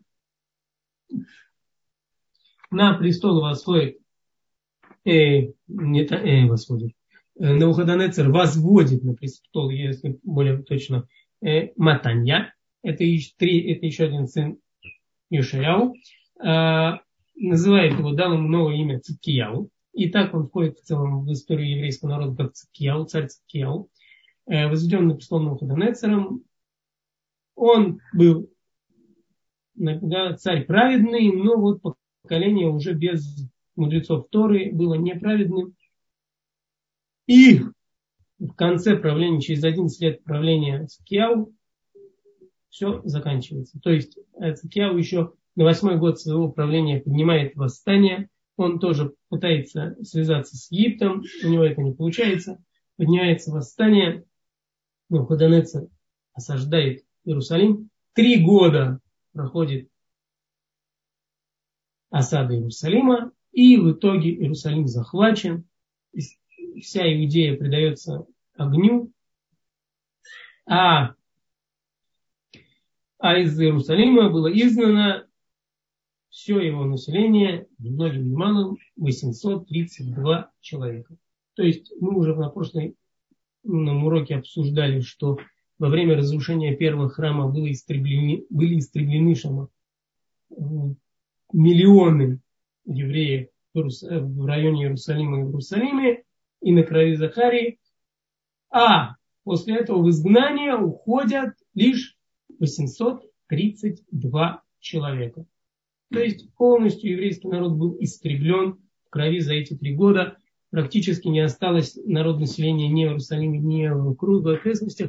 на престол восходит, э, не, э, восходит э, Навуходоносор возводит на престол, если более точно, э, Матанья. Это, три, это еще один сын Йошаяу. Э, называет его, дал ему новое имя Циткияу. И так он входит в целом в историю еврейского народа как Циткияу, царь Циткияу, возведен на престол Навуходоносором. Он был, да, царь праведный, но вот поколение уже без мудрецов Торы было неправедным. И в конце правления, через одиннадцать лет правления Циткияу, все заканчивается. То есть Циткияу еще на восьмой год своего правления поднимает восстание. Он тоже пытается связаться с Египтом, у него это не получается. Поднимается восстание, Навуходоносор осаждает Иерусалим. Три года проходит осада Иерусалима, и в итоге Иерусалим захвачен. Вся Иудея предается огню, а, а из Иерусалима было изгнано все его население, многим ни малым, восемьсот тридцать два человека. То есть мы уже на прошлом уроке обсуждали, что во время разрушения первого храма были истреблены, были истреблены шама, миллионы евреев в районе Иерусалима и в Иерусалиме и на крови Захарии. А после этого в изгнание уходят лишь восемьсот тридцать два человека. То есть полностью еврейский народ был истреблен в крови за эти три года. Практически не осталось народ населения ни в Иерусалиме, ни в кругах, в окрестностях.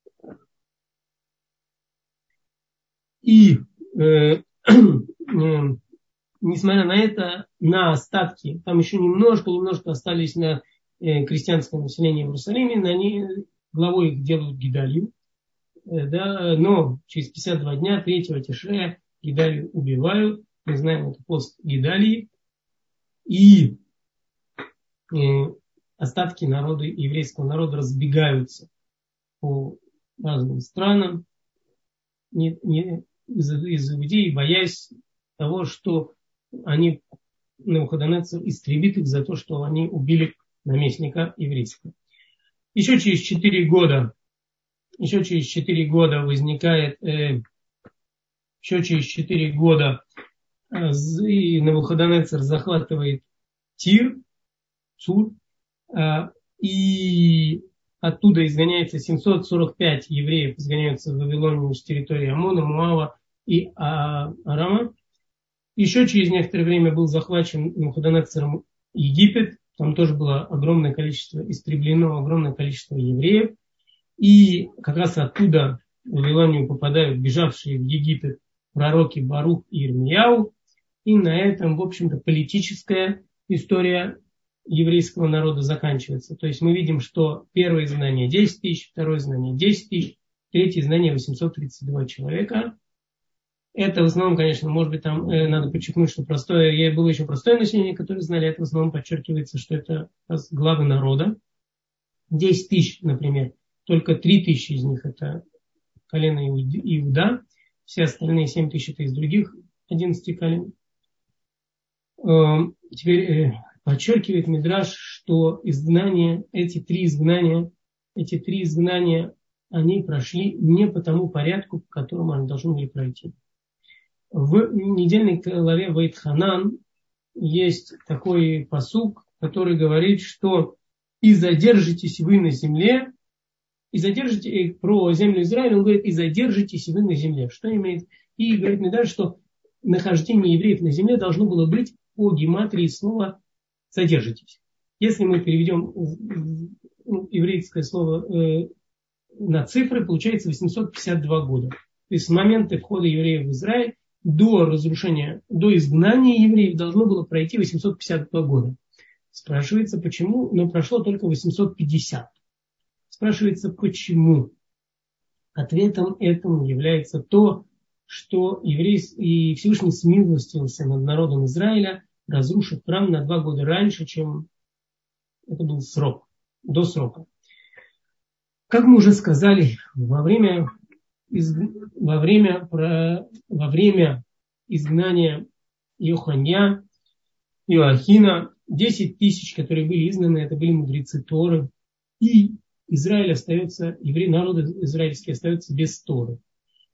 И э, э, несмотря на это, на остатки, там еще немножко-немножко остались на э, крестьянское население в Иерусалиме, на они, главой их делают Гидалию, э, да, но через пятьдесят два дня, третьего Тишрея, Гидалию убивают. Мы знаем, это пост Гидалии. И э, остатки народа, еврейского народа разбегаются по разным странам не, не, из, из Иудеи, боясь того, что они, Навуходоносор истребит их за то, что они убили наместника еврейского. Еще через четыре года, еще через четыре года возникает, э, еще через четыре года э, Навуходоносор захватывает Тир, Цур, э, и оттуда изгоняется семьсот сорок пять евреев, изгоняются в Вавилонию с территории Амона, Муава и а, Арама. Еще через некоторое время был захвачен Навуходоносором Египет. Там тоже было огромное количество, истреблено огромное количество евреев. И как раз оттуда в Вавилонию попадают бежавшие в Египет пророки Барух и Ирмияу. И на этом, в общем-то, политическая история еврейского народа заканчивается. То есть мы видим, что первое изгнание десять тысяч, второе изгнание десять тысяч, третье изгнание восемьсот тридцать два человека. Это в основном, конечно, может быть, там э, надо подчеркнуть, что простое, было еще простое население, которое знали, это в основном подчеркивается, что это главы народа. десять тысяч, например, только три тысячи из них это колено Иуда, все остальные семь тысяч это из других одиннадцати колен. Э, теперь э, подчеркивает Мидраш, что изгнания, эти три изгнания, эти три изгнания, они прошли не по тому порядку, по которому они должны были пройти. В недельной главе Ваитханан есть такой пасук, который говорит, что «И задержитесь вы на земле», и задержите, про землю Израиля, он говорит, «И задержитесь вы на земле». Что имеет? И говорит Мидраш, что нахождение евреев на земле должно было быть по гематрии слова «задержитесь». Если мы переведем еврейское слово э, на цифры, получается восемьсот пятьдесят два года. То есть с момента входа евреев в Израиль до разрушения, до изгнания евреев должно было пройти восемьсот пятьдесят два года. Спрашивается, почему, но прошло только восемьсот пятьдесят. Спрашивается, почему? Ответом этому является то, что еврей и Всевышний смилостивился над народом Израиля, разрушив храм на два года раньше, чем это был срок, до срока. Как мы уже сказали, во время Из, во, время, про, во время изгнания Йоханья, Иоахина, десять тысяч, которые были изгнаны, это были мудрецы Торы. И Израиль остается, еврей, народ израильский остается без Торы.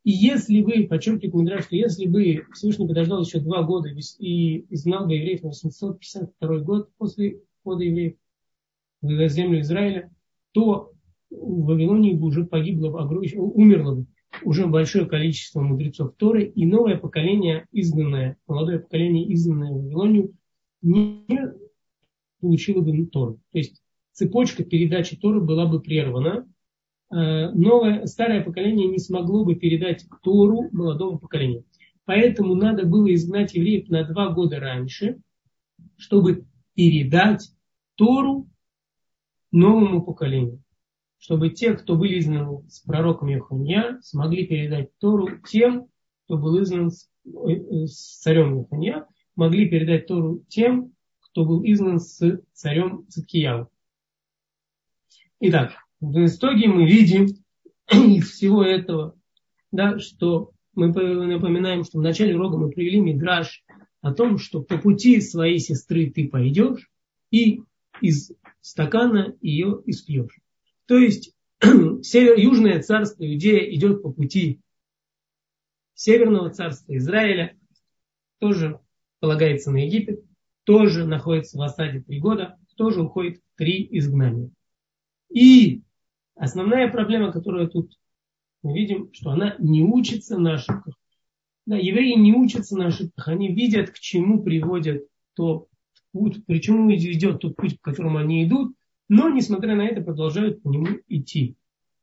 И если бы, подчеркивает Мидраш, что если бы Всевышний подождал еще два года и изгнал бы евреев на восемьсот пятьдесят второй год после входа евреев в землю Израиля, то в Вавилонии бы уже погибло, умерло бы уже большое количество мудрецов Торы, и новое поколение, изгнанное, молодое поколение, изгнанное в Вавилонию, не получило бы Тору. То есть цепочка передачи Торы была бы прервана. Новое, старое поколение не смогло бы передать Тору молодому поколению. Поэтому надо было изгнать евреев на два года раньше, чтобы передать Тору новому поколению. Чтобы те, кто были изгнаны с пророком Йоханья, смогли передать Тору тем, кто был изгнан с, с царем Йоханья, могли передать Тору тем, кто был изгнан с царем Циткияу. Итак, в итоге мы видим из всего этого, да, что мы напоминаем, что в начале урока мы привели мидраш о том, что по пути своей сестры ты пойдешь и из стакана ее испьешь. То есть север, южное царство Иудея идет по пути северного царства Израиля, тоже полагается на Египет, тоже находится в осаде три года, тоже уходит в три изгнания. И основная проблема, которую тут мы видим, что она не учится на ошибках. Да, евреи не учатся на ошибках, они видят, к чему приводят то путь, к чему ведет тот путь, по которому они идут, но, несмотря на это, продолжают по нему идти.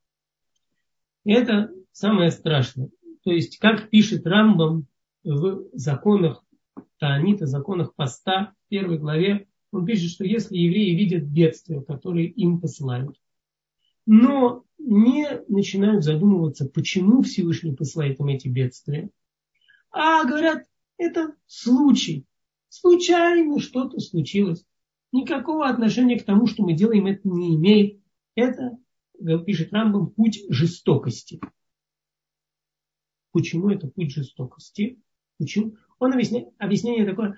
И это самое страшное. То есть, как пишет Рамбам в законах Таанита, законах поста, в первой главе, он пишет, что если евреи видят бедствия, которые им посылают, но не начинают задумываться, почему Всевышний посылает им эти бедствия, а говорят, это случай, случайно что-то случилось. Никакого отношения к тому, что мы делаем, это не имеет. Это, пишет Рамбам, путь жестокости. Почему это путь жестокости? Почему? Он объясняет, объяснение такое.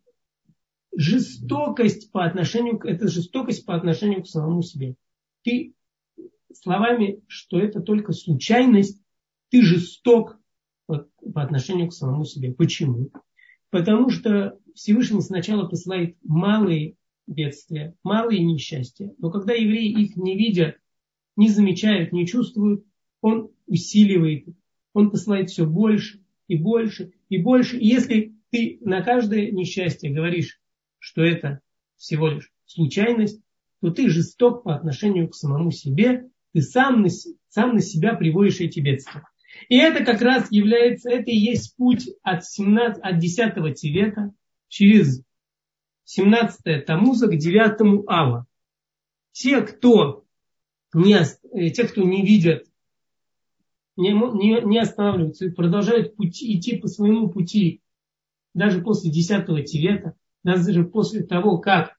Жестокость по отношению, это жестокость по отношению к самому себе. Ты словами, что это только случайность, ты жесток по, по отношению к самому себе. Почему? Потому что Всевышний сначала посылает малые бедствия, малые несчастья. Но когда евреи их не видят, не замечают, не чувствуют, он усиливает их. Он посылает все больше и больше и больше. И если ты на каждое несчастье говоришь, что это всего лишь случайность, то ты жесток по отношению к самому себе. Ты сам на, сам на себя приводишь эти бедствия. И это как раз является, это и есть путь от, семнадцатого, от десятого Тевета через семнадцатое Тамуза к девятому Ава. Те, кто не, те, кто не видят, не, не, не останавливаются и продолжают пути, идти по своему пути, даже после десятого Тевета, даже после того, как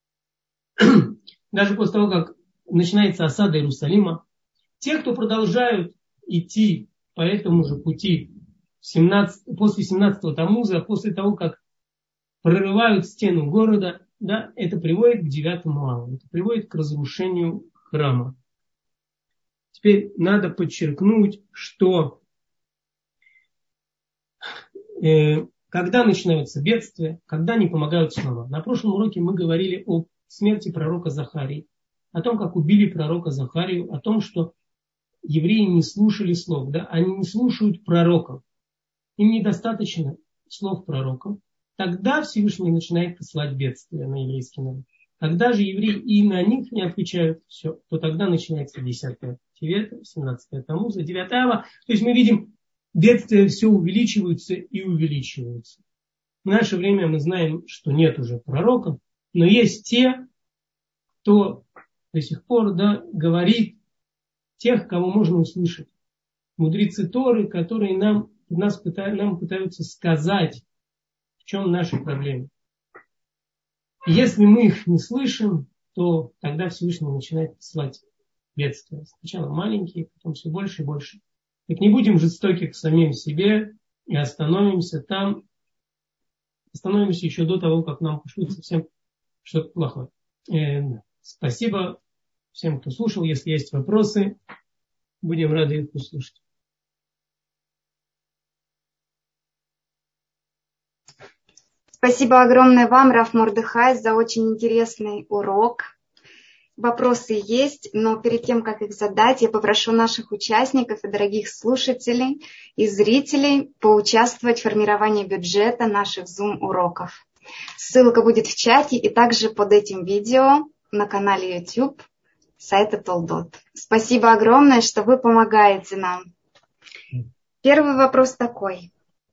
даже после того, как начинается осада Иерусалима, те, кто продолжают идти по этому же пути семнадцатого, после семнадцатого Тамуза, после того, как прорывают стену города, да, это приводит к девятому Аву, это приводит к разрушению храма. Теперь надо подчеркнуть, что э, когда начинаются бедствия, когда не помогают слова. На прошлом уроке мы говорили о смерти пророка Захарии, о том, как убили пророка Захарию, о том, что евреи не слушали слов, да, они не слушают пророков. Им недостаточно слов пророков. Тогда Всевышний начинает посылать бедствия на еврейский народ. Когда же евреи и на них не отвечают, все, то тогда начинается десятое Тевета, семнадцатое Тамуза, девятое Ава. То есть мы видим, бедствия все увеличиваются и увеличиваются. В наше время мы знаем, что нет уже пророков, но есть те, кто до сих пор, да, говорит, тех, кого можно услышать. Мудрецы Торы, которые нам, нас пытают, нам пытаются сказать, в чем наши проблемы. И если мы их не слышим, то тогда Всевышний начинает посылать бедствия. Сначала маленькие, потом все больше и больше. Так не будем жестоки к самим себе и остановимся там, остановимся еще до того, как нам пошлют совсем что-то плохое. Э, спасибо всем, кто слушал. Если есть вопросы, будем рады их услышать. Спасибо огромное вам, Рав Мордехай, за очень интересный урок. Вопросы есть, но перед тем, как их задать, я попрошу наших участников и дорогих слушателей и зрителей поучаствовать в формировании бюджета наших Zoom-уроков. Ссылка будет в чате и также под этим видео на канале YouTube сайта Толдот. Спасибо огромное, что вы помогаете нам. Первый вопрос такой.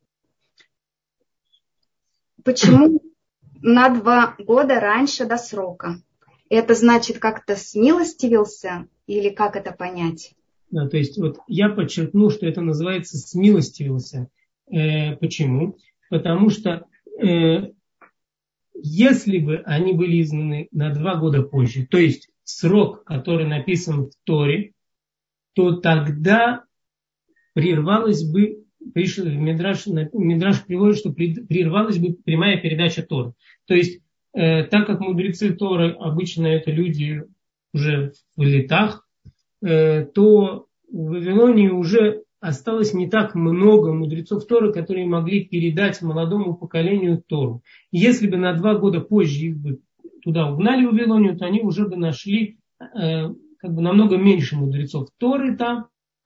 Почему на два года раньше до срока? Это значит, как-то смилостивился или как это понять? Да, то есть вот я подчеркну, что это называется смилостивился. Э, почему? Потому что э, если бы они были изгнаны на два года позже, то есть срок, который написан в Торе, то тогда прервалась бы, Мидраш, Мидраш приводит, что прервалась бы прямая передача Торы. То есть, э, так как мудрецы Торы обычно это люди уже в летах, э, то в Вавилонии уже осталось не так много мудрецов Торы, которые могли передать молодому поколению Тору. И если бы на два года позже их бы туда угнали в Вавилонию, то они уже бы нашли э, как бы намного меньше мудрецов Торы там.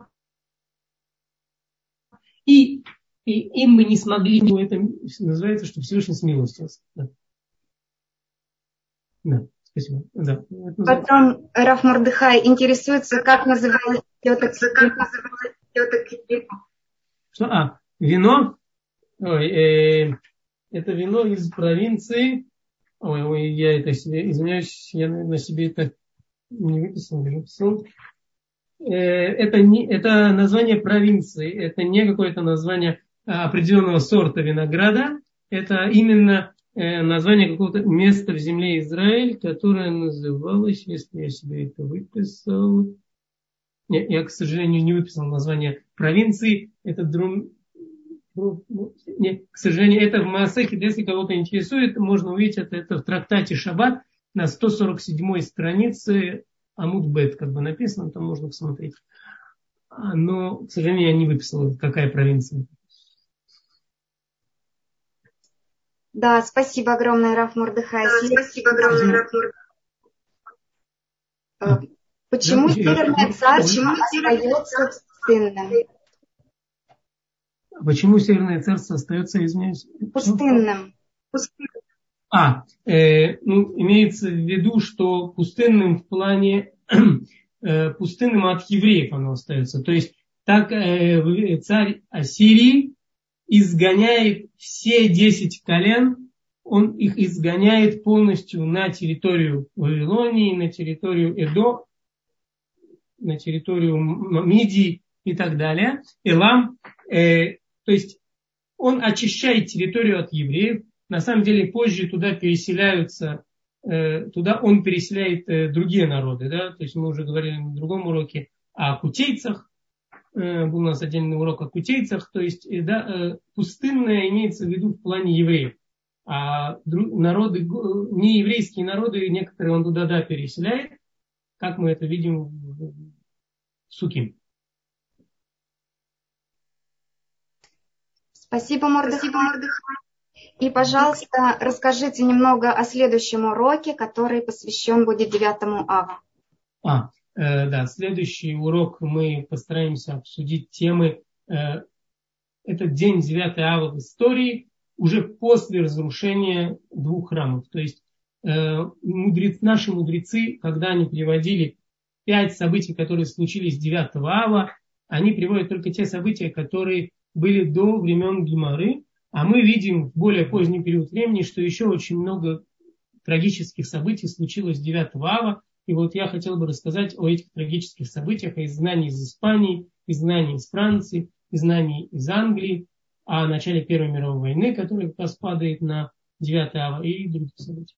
И, и им мы не смогли, это называется, что Всевышний смилостился. Да. Да, спасибо. Да, потом Рав Мордехай интересуется, как называлось теток вино. Что? А, вино? Ой, э, это вино из провинции. Ой, ой, я это себе, извиняюсь, я на себе это не выписал, не выписал. Это, не, это название провинции, это не какое-то название определенного сорта винограда, это именно название какого-то места в земле Израиль, которое называлось, если я себе это выписал, нет, я, к сожалению, не выписал название провинции, это друм... Нет, к сожалению, это в Маасехе, если кого-то интересует, можно увидеть это, это в трактате Шаббат на сто сорок седьмой странице. Амуд Бет, как бы написано, там можно посмотреть. Но, к сожалению, я не выписал, какая провинция. Да, спасибо огромное, Рав Мордехай. Да, спасибо огромное, Рав Мордехай. Почему да, Северное царство остается пустынным? Почему Северное царство остается, извиняюсь? Пустынным. Пустынным. А, э, ну, имеется в виду, что пустынным в плане, э, пустынным от евреев оно остается. То есть, так э, царь Ассирии изгоняет все десять колен, он их изгоняет полностью на территорию Вавилонии, на территорию Эдо, на территорию Мидии и так далее. Элам, э, то есть, он очищает территорию от евреев. На самом деле позже туда переселяются, э, туда он переселяет э, другие народы, да, то есть мы уже говорили на другом уроке о кутейцах, э, был у нас отдельный урок о кутейцах, то есть э, да, э, пустынное имеется в виду в плане евреев, а дру, народы, нееврейские народы, некоторые он туда да, переселяет, как мы это видим в Суким. Спасибо, Мордехай. И, пожалуйста, расскажите немного о следующем уроке, который посвящен будет девятому ава. А, э, да, следующий урок мы постараемся обсудить темы. Э, этот день девятого ава в истории уже после разрушения двух храмов. То есть э, мудрец, наши мудрецы, когда они приводили пять событий, которые случились девятого ава, они приводят только те события, которые были до времен Гемары. А мы видим в более поздний период времени, что еще очень много трагических событий случилось девятого ава. И вот я хотел бы рассказать о этих трагических событиях, о изгнании из Испании, изгнании из Франции, изгнании из Англии, о начале Первой мировой войны, которая как раз падает на девятое ава, и других событий.